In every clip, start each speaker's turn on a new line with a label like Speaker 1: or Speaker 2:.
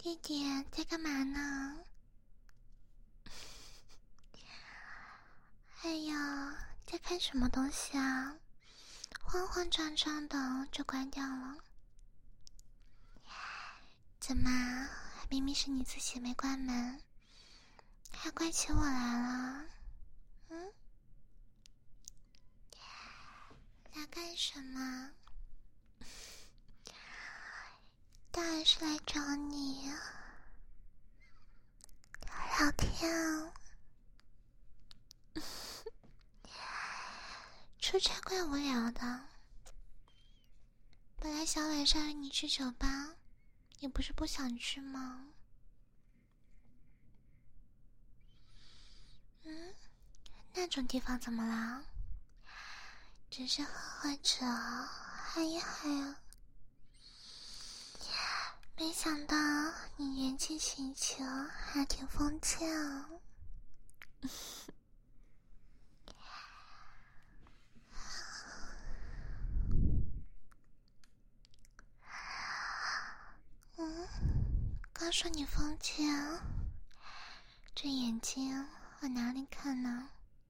Speaker 1: 弟弟在干嘛呢？哎呀，在看什么东西啊？慌慌张张的就关掉了。怎么，明明是你自己没关门，还怪起我来了？来干什么？当然是来找你聊天啊。出差怪无聊的，本来想晚上约你去酒吧，你不是不想去吗？那种地方怎么了？只是喝着嗨一嗨啊。没想到你年纪轻轻还挺封建啊。刚说你封建，这眼睛往哪里看呢？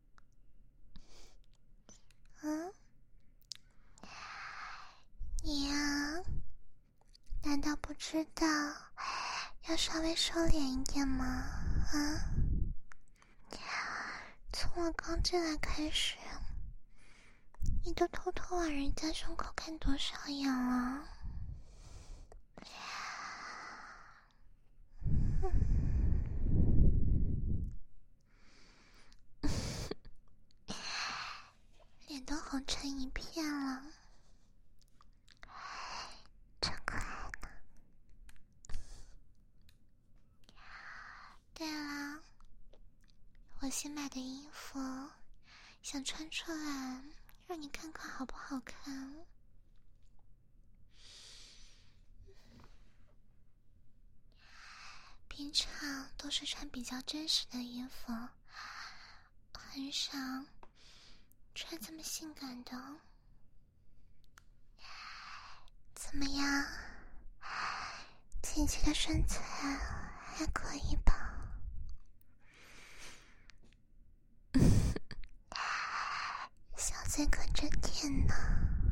Speaker 1: 你呀，难道不知道要稍微收敛一点吗？从我刚进来开始，你都偷偷往人家胸口看多少眼了？脸都红成一片了，真可爱呢。对了，我新买的衣服想穿出来让你看看好不好看。平常都是穿比较真实的衣服，很少穿这么性感的。怎么样，姐姐的身材还可以吧？小嘴可真甜呢。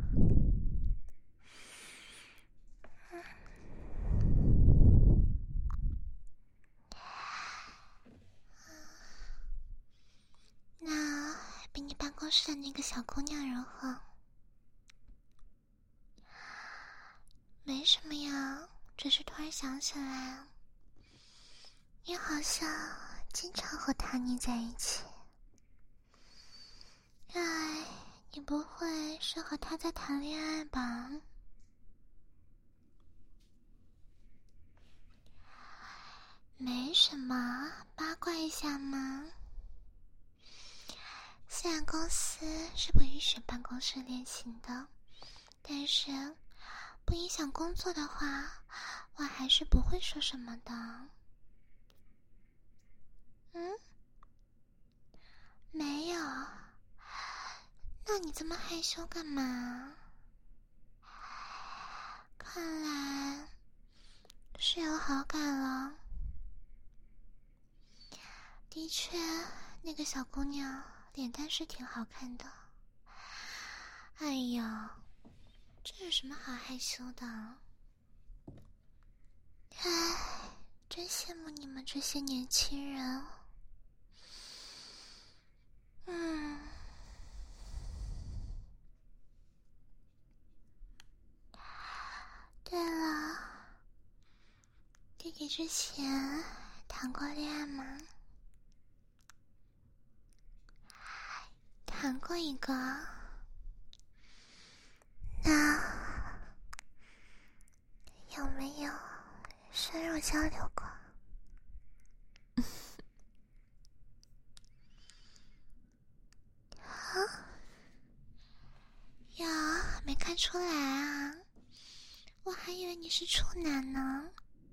Speaker 1: 那比你办公室的那个小姑娘如何？没什么呀，只是突然想起来，你好像经常和她腻在一起。哎，你不会是和她在谈恋爱吧？没什么，八卦一下嘛。虽然公司是不允许办公室恋情的，但是不影响工作的话，我还是不会说什么的。没有。那你这么害羞干嘛？看来是有好感了。的确，那个小姑娘脸蛋是挺好看的。哎呀，这有什么好害羞的？唉，真羡慕你们这些年轻人。对了，弟弟之前谈过恋爱吗？谈过一个。那有没有深入交流过？呀，没看出来啊，我还以为你是处男呢。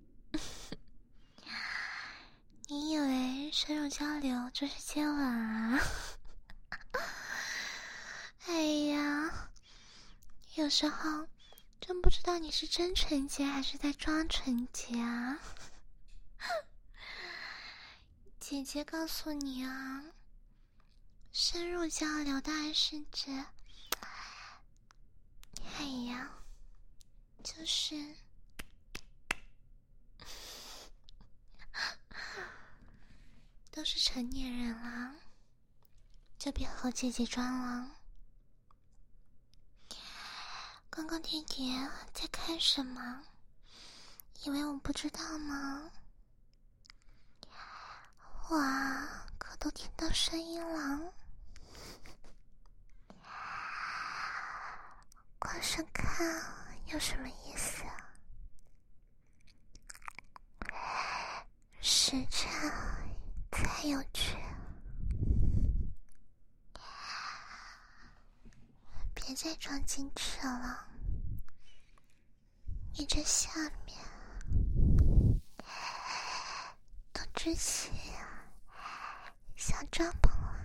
Speaker 1: 你以为深入交流就是接吻啊？哎呀，有时候真不知道你是真纯洁还是在装纯洁啊。 姐姐告诉你啊，深入交流当然是指，哎呀，就是都是成年人了，就别和姐姐装了。刚刚弟弟在看什么？以为我不知道吗？哇，可都听到声音了。光是看有什么意思啊？实战才有趣。别再装矜持了，你这下面都支起小帐篷了。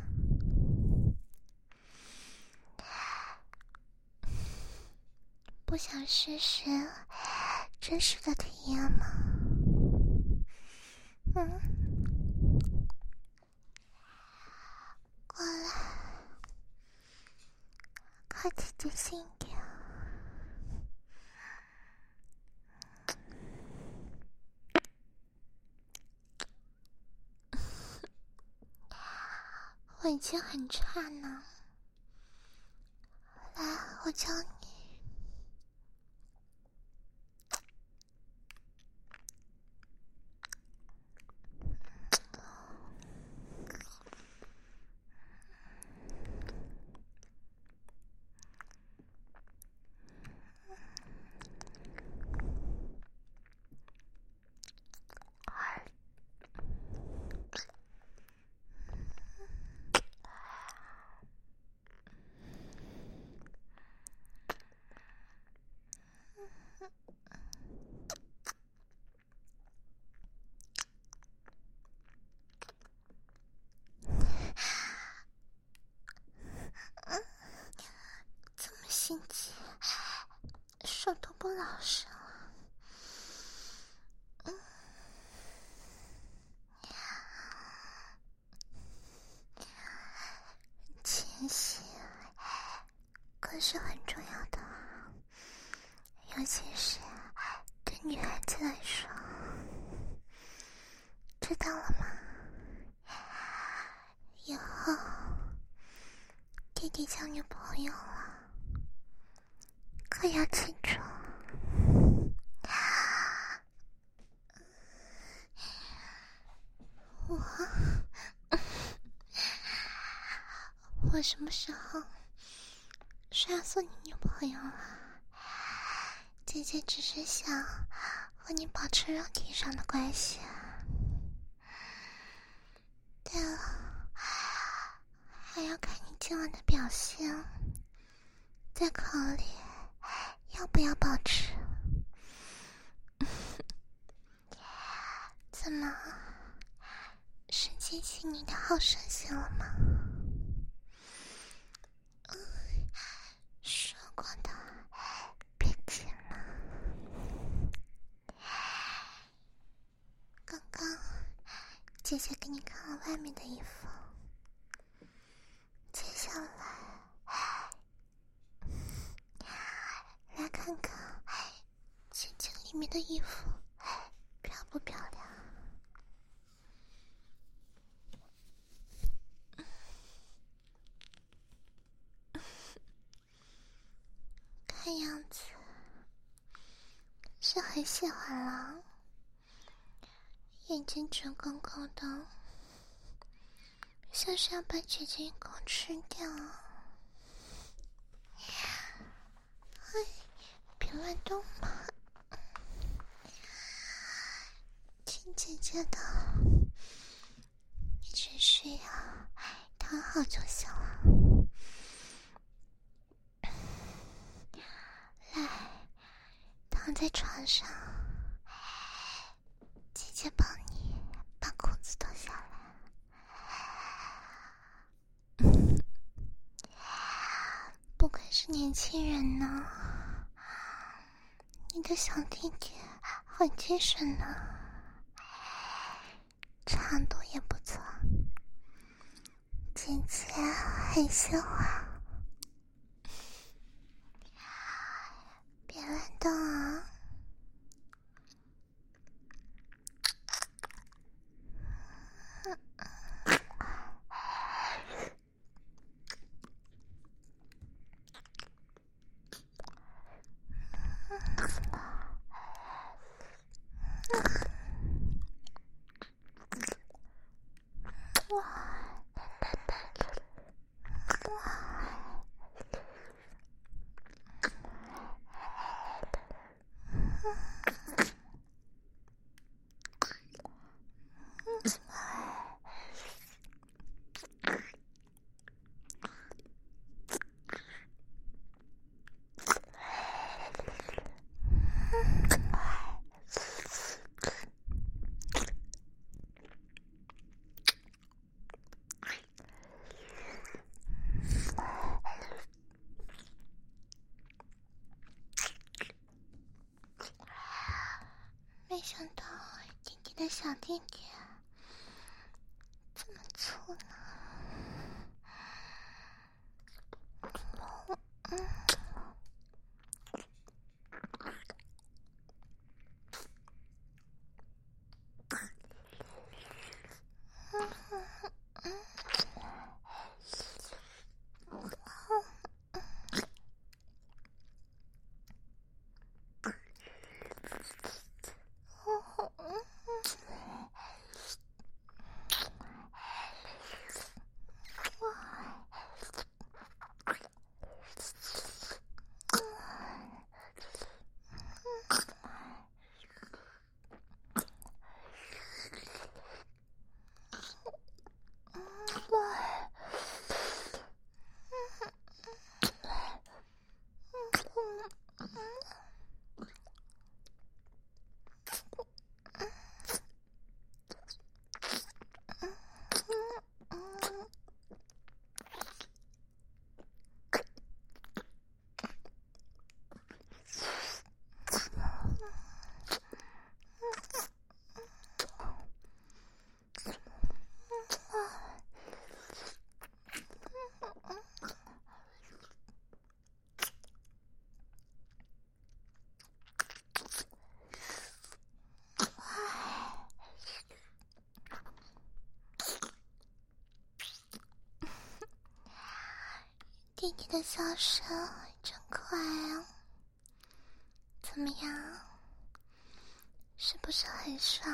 Speaker 1: 不想试试真实的体验吗？过来，靠姐姐近一点。我已经很差呢，来，我教你。这么心急，手都不老实了。前戏可是很重要的，尤其是对女孩子来说，知道了吗？以后弟弟交女朋友了，可要记住，我什么时候说要做你女朋友了？姐姐只是想和你保持肉体上的关系。对了，还要看你今晚的表现，再考虑要不要保持。怎么，是激起你的好胜心了吗？说过的，别急了。刚刚姐姐给你看了外面的衣服，接下来来看看姐姐里面的衣服漂不漂亮。看样子是很喜欢了，眼睛直勾勾的，像是要把姐姐一口吃掉。哎，别乱动嘛，听姐姐的，你只需要躺好就行了。来，躺在床上，姐姐帮你把裤子脱下来。不愧是年轻人呢，你的小弟弟很精神呢。 长度也不错，姐姐很喜欢。别乱动啊！没想到弟弟的小弟弟这么粗呢。弟弟的笑声真可爱啊！怎么样？是不是很爽？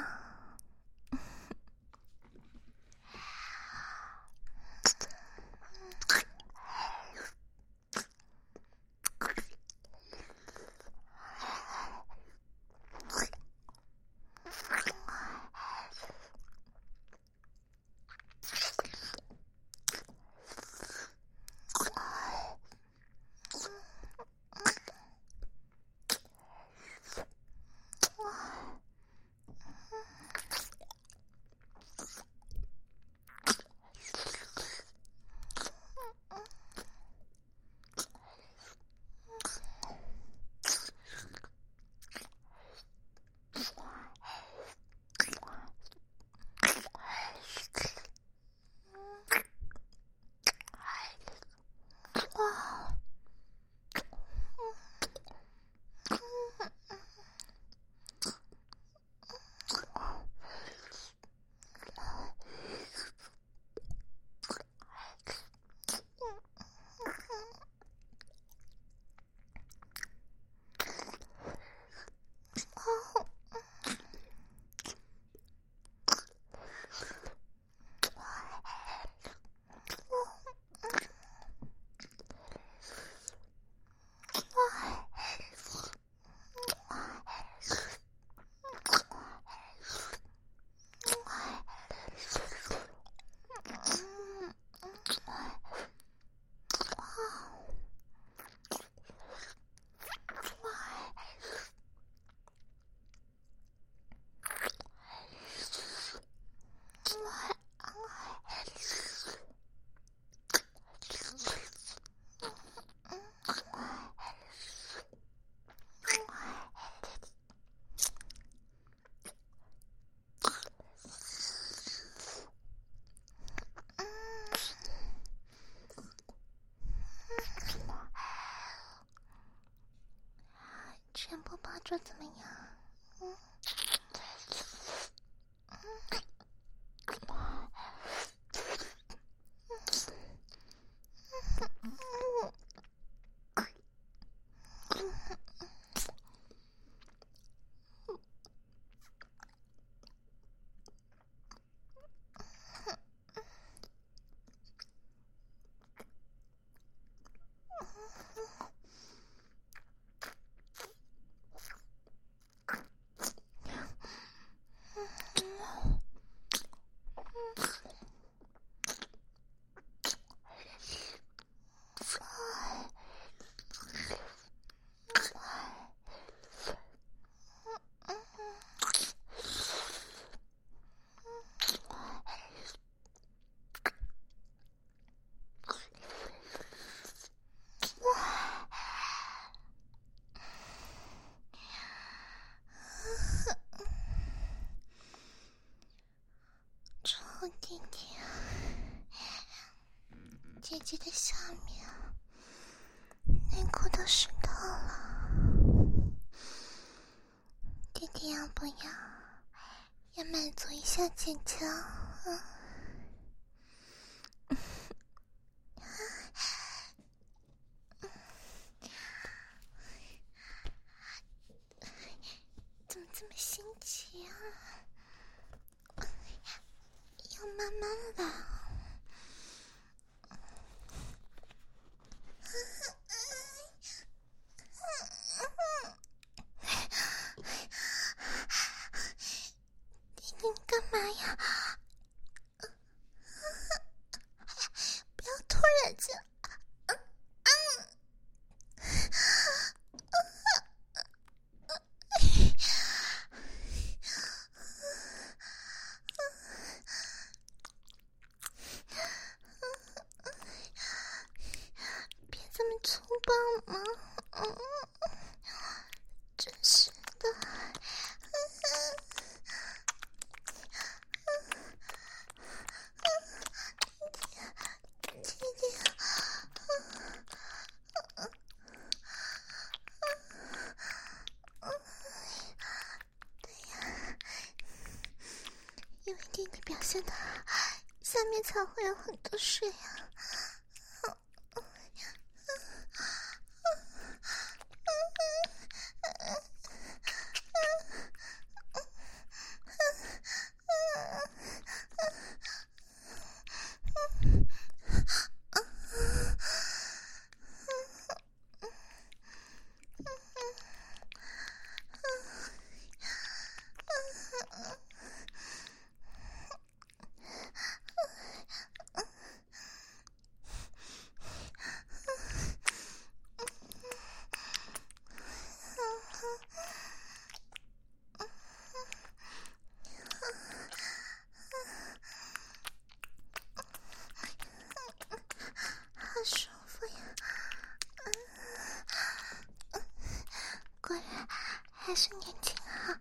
Speaker 1: 全部抱住怎么样？弟弟，姐姐的下面内裤都湿透了，弟弟要不要满足一下姐姐怎么这么心急啊？要慢慢来。弟弟，你干嘛呀？不要拖人家。别这么粗暴嘛！真是的。姐姐，对呀，因为弟弟表现的下面才会有很多水啊。好舒服呀！果然还是年轻好。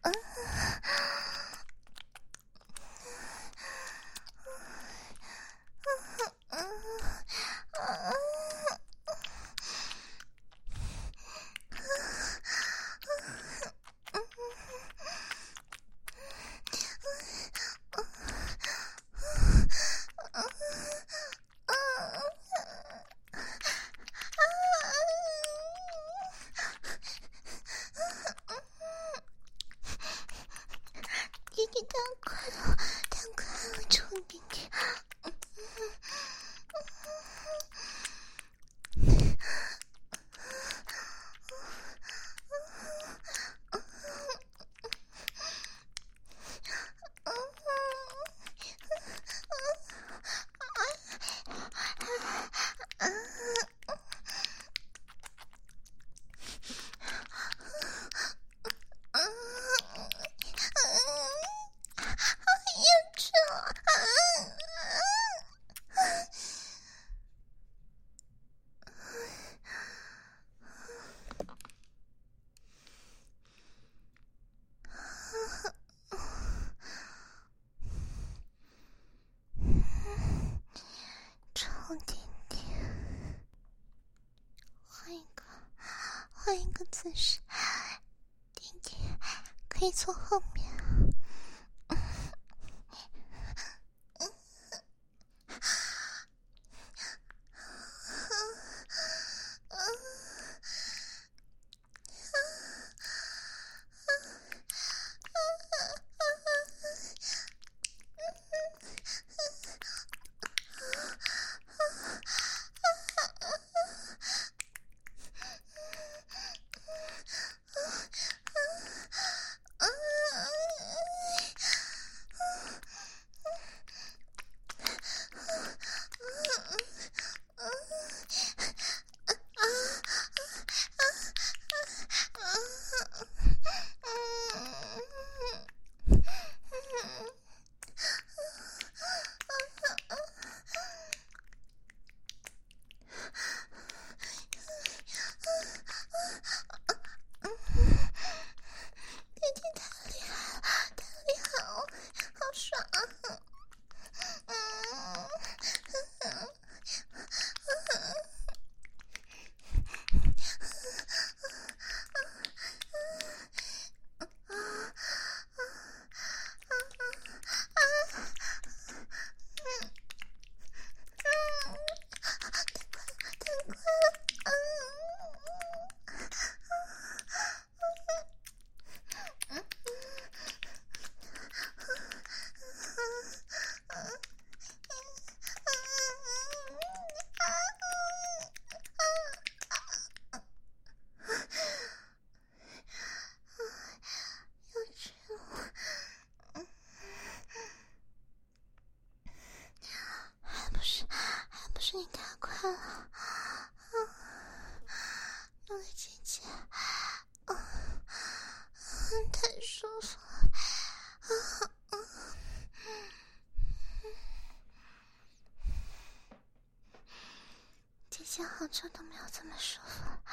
Speaker 1: 弟弟太快了，太快了，臭弟弟！臭弟弟，换一个姿势。 可以坐后面。还不是你太快了，我的姐姐，太舒服了，姐姐好久都没有这么舒服了。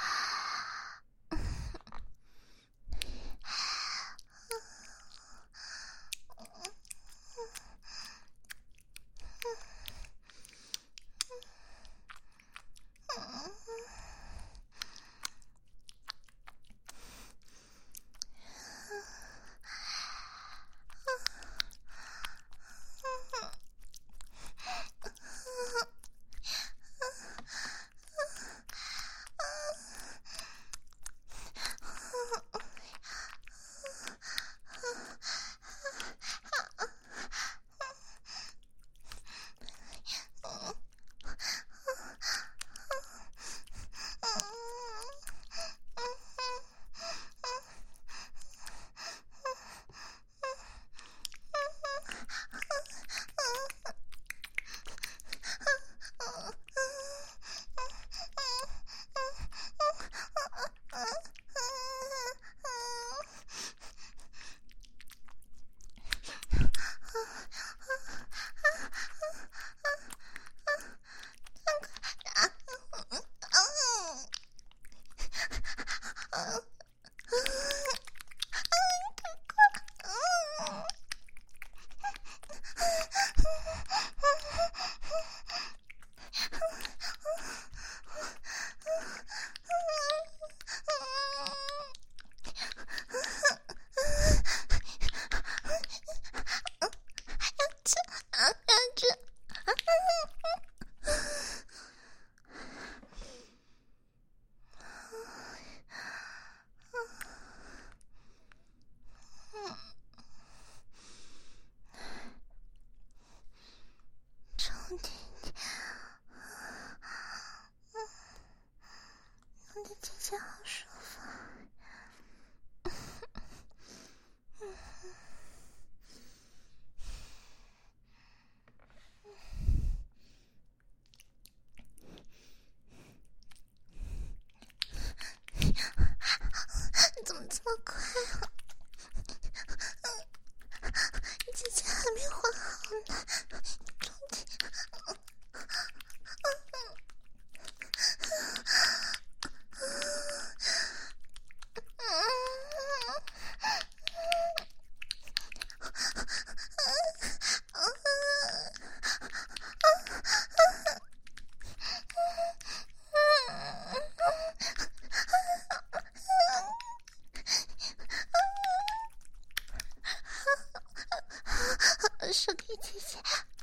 Speaker 1: 输给姐姐，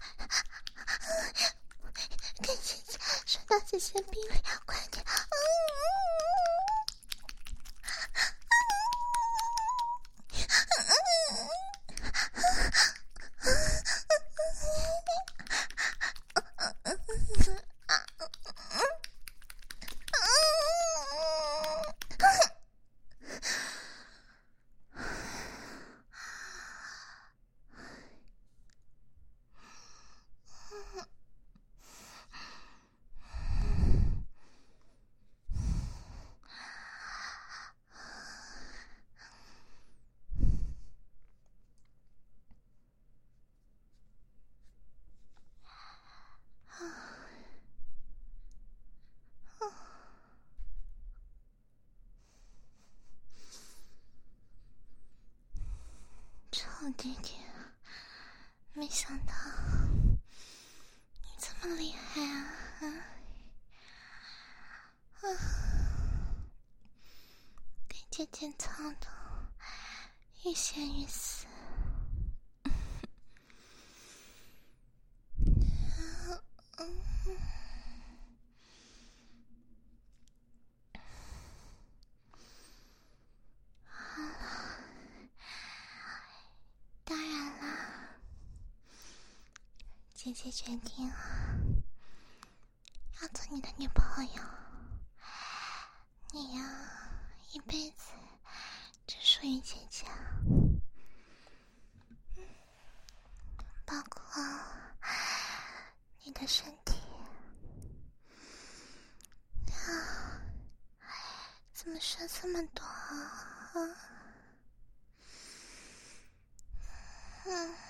Speaker 1: 给姐姐输到姐姐逼里，快点！臭弟弟，没想到你这么厉害啊！给姐姐操的欲仙欲死。当然啦，姐姐决定要做你的女朋友，你呀，一辈子只属于姐姐，包括你的身体啊，怎么说这么多啊？